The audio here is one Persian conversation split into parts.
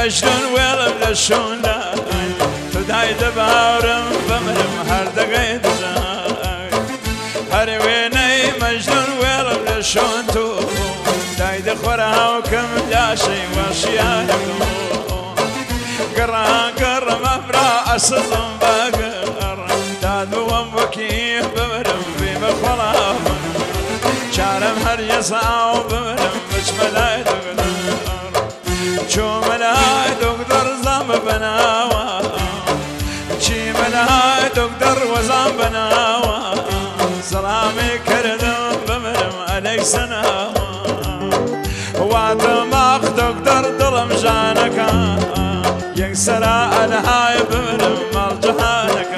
مجنون ولم لشونا تداي دبارم بمرم هر دقي دزاي هر ويني مجنون ولم لشون تو داي دخورها وكم لا شي واشيانكم قرا قرا مبرا أصدم بقر داد وكيف بمرم في مخلام شارم هر يسعى بمرم مش ملاي تقدر شو ملاي تقدر زام بناوا شي ملاي تقدر وزام بناوا سلامي كردم بمرم عليك سناوا واتماخ تقدر ظلم جانك يكسر الهاي بمرم مال جهانك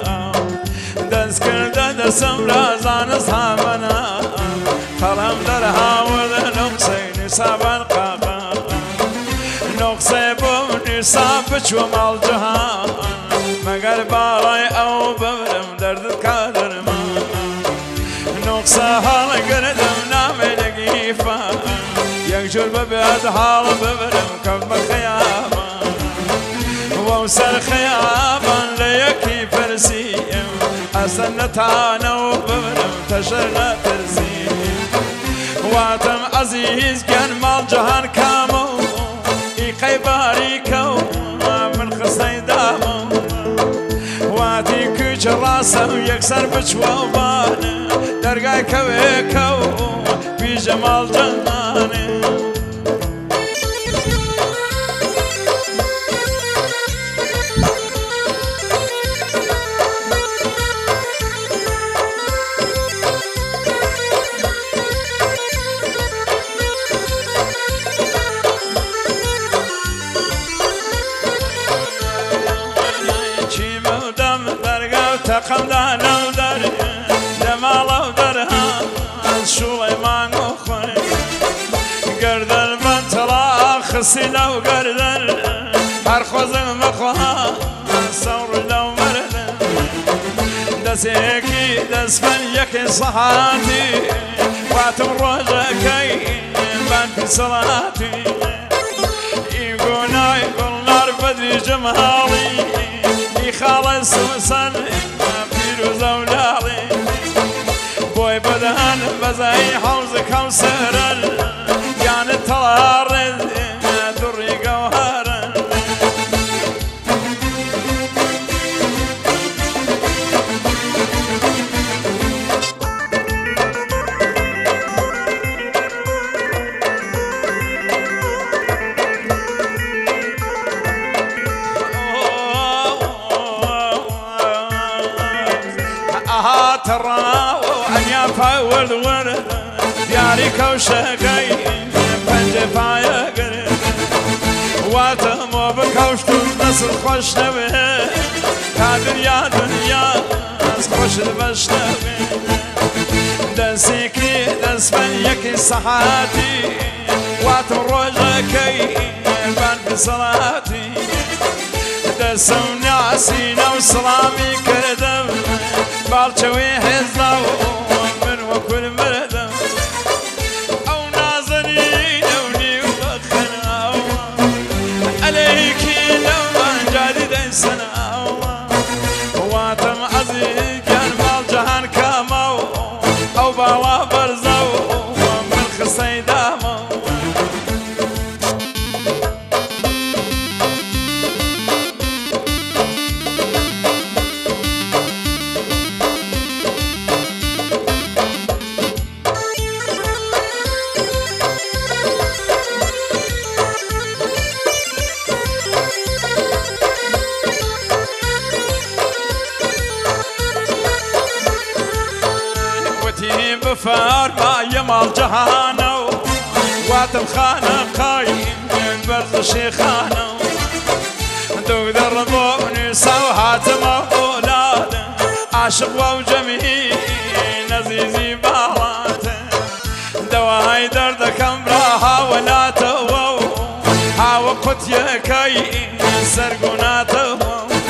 دسكر دسم رازان اصحابنا قلم درها وذنقصي نسابا قاقا نقصي بم نسابك ومال جهان مقر بالاي او بمرم درد كادر ما نقصها لقردم نامي لقيفا يكجر ببيد حال بمرم كم خيابا ووسر خيابا ليكي فرسيم أسنتانا وبمرم تشرنا ترسيم واتم عزيز كان مال جهان كامو إيقاي باريكو من خصي دامو واتي كوش راسه يكسر بشوابان درقاي كويكو في جمال جهاني تقم دانا ودر جمال ودرها سليمان وخوي قردل بنتلا خسينا وقردل هرخوز مخوها صور لو مرد دسيكي دسفن يكي صحاتي واتم روجكي بان في صلاتي يقولنا يقول نار بدري جمالي يخلص وسن بيروز أولادي بوي بدهن بزاي حوز كوسر يعني طلارد دري جوهر ترى وأنيا فاول ورد دياري كوشكي بنجفايا قرد واتمو بكوشتو نصر خوش نبي كادر يا دنيا خوش البش نبي دسيكي دسبن يكي صحاتي واتم روجكي بان في صلاتي دسوني عسينا وسلامي كردم بالشوي حزاو من وكل مردم او نازنين اوني وبخنا عليك لو جادي سنه واتم عزيز كان بالجهان كامو او باوا برزو من خصي دامو بفار ما يمال جهانو واتم خانه قايم برد شيخانو تقدر بوني سوحات مولاد عاشق وجميل نزيزي بالات دواي دردك امراها ولا تو هاو قط يكي سرقناته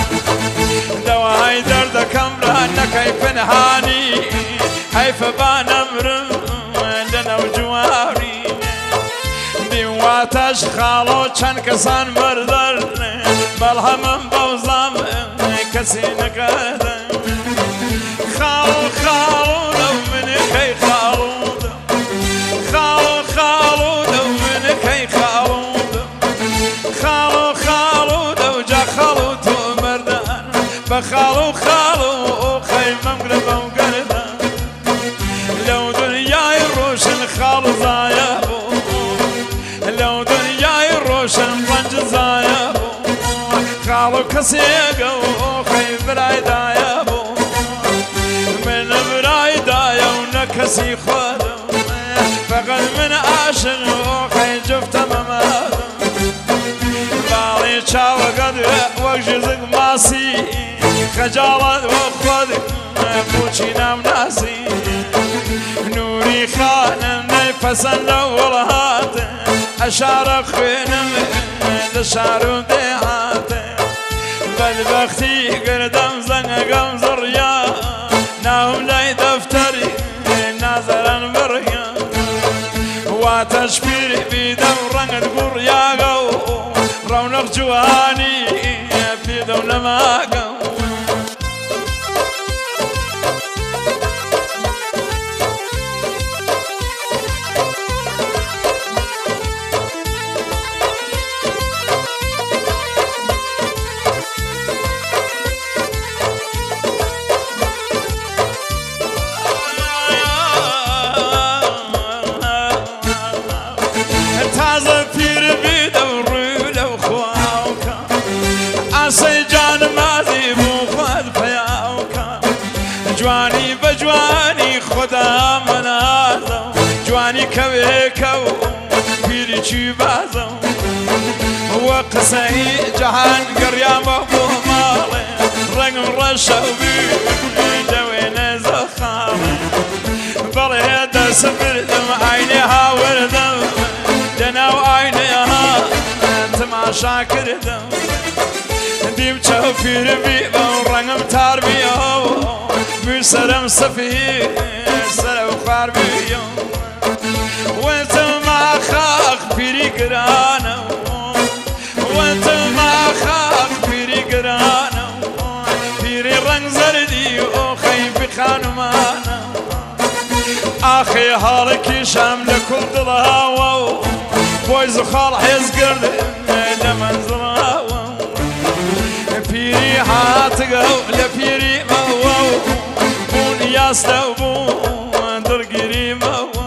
دواي دردك امراها كيف نهاني حيف بان امرم لنا وجواري ديواتا باش خاڵۆ چەند کەسان مەردەر بەڵ هەمم بەوزام کەسی نەکەدە خاڵۆ خاڵۆ لەو منەکەی خاڵۆ خاڵۆ خاڵۆ لەو منەکەی خاڵۆ خاڵۆ خاڵۆ لەو جا خاڵۆ تۆ مەردان بە خاڵۆ خاڵۆ خەیمەم گرە بەو گەردە لەو دنیای ڕۆشن خاڵ زایە بوو لەو دنیای ڕۆشن ڕەنج زایە بوو خاڵۆ کەسێکە و خەی برایدایە بوو من برایدایە و نە کەسی خۆدم فەقەت من عاشق و خەی جفتە مەمەدم باڵی چاوەکەت وەک ژزک ماسی خەجاڵەت وە خۆت بۆچی نامناسی نوری خانم نەیپەسەندە وڵهاتە ئەشارە خوێنم لە شار و دێهاتە بەدبەختی گردەم زەنگەکەم زڕیا ناوم لای دەفتەری نازەران بڕیا واتە شپیر بیدە و ڕەنگت گوڕیاگە و ڕەونەق جوانی پێدە و نەماگە تازە پیر بیدە و ڕوو لەو خواوکە ئاسەی جانمازی بوو خۆت پەیاوکە جوانی بە جوانی خۆدا مەنازە و جوانی کەوێکە و پیری چی بازە وە قسەی جەهان گەڕیامە بۆ ماڵێ ڕەنگم ڕەشە و دەوێنە زەخاڵێ بەڵێ دەسم بردم ئاینێ هاوردم لەناو ئاینەیەها تەماشا کردم دیم چەو پیربی بە و ڕەنگم تار بیەوە بوو سەرم سەفی سەرە و خوار بیە وەتەما خاق پیری گرانە وەتەما خاق پیری گرانە پیری ڕەنگ زەردی و خەی بخانمانە ئاخێ هاڵێکی شام لە کوڵ دڵاوە و بۆی زخاڵ حێز گردێ لە مەنزڵاوە پیری هاتگە و لە پیری مەوە و بوون یاستە و بوون دڵگیری مەوە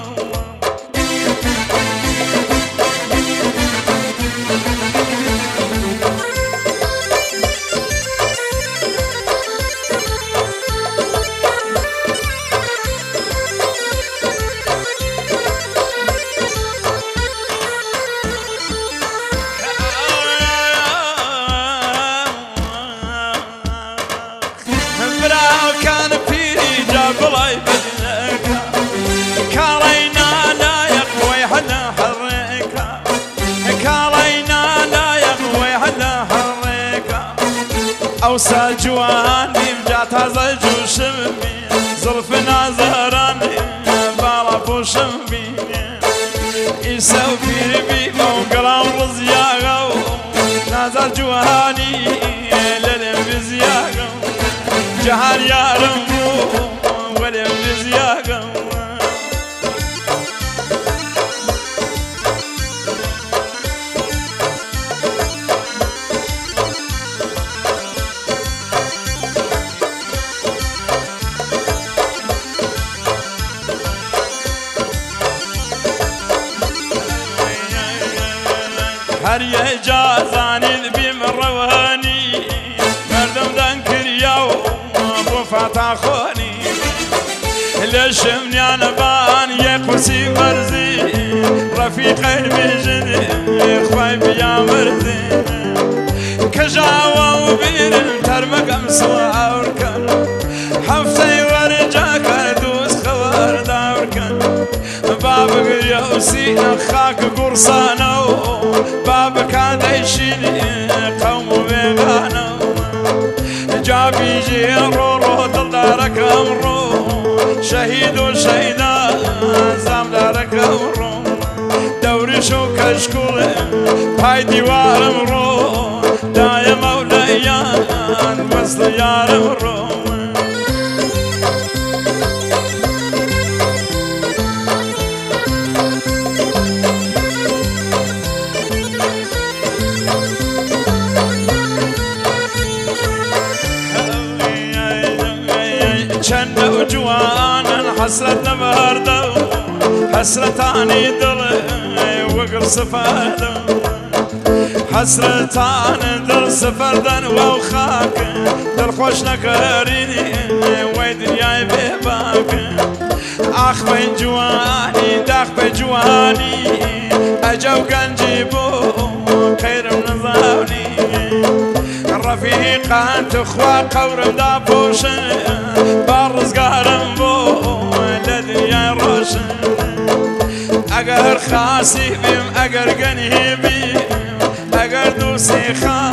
براوکان پیری جا بڵای بەدنەکە کاڵای نالایەق وەی هەلە هەڕێکە کاڵای نالایەق وەی هەلە هەڕێکە ئەوسا جوانیم جا تازە جوشم بێ زڵف نازەرانێ باڵا پۆشم بینێ ئیسە و پیربی بە و گەڵام ڕزیاگە و نازار جوانی لە لێم بزیاگە جهان یارم بوو وەلێم بزیاگە هەر یەجا زانید بیم ڕەوانی مەردم دەنگ کریا و بۆ فاتاخۆنی لە شمنیانە بان یە قورسی بەرزی ڕەفیقەی بێژن خوای بیامردێ کە ژاوە و بیرن تەرمەکەم سواورکەن هەفتەی وەرجاکە دووس خەوەرداورکەن با بگریە و سینە خاکە گوڕسانە و با بکاتەیشینی قەوم و بێگانە جابیجێ ڕۆ دڵدارەکەم ڕۆ شەهید و شەیدا زامدارەکەم ڕۆ هورش و کشکول پای دیوارم رو دای مولیان مثل یارم رو چند و جوان حسرت نبرده حسرتانی دل وقل سفرده حسرتان دل سفردن و خاک دل خوش نکردی و دنیای بباک آخ به جوانی داخ به جوانی اجو گنجی بو خیرم نزانی رفیقان تخوا قورم دا پوشن بارزگارم بو لدنیای روشن اگر خاصی بیم اگر گنی بیم اگر دوستی خان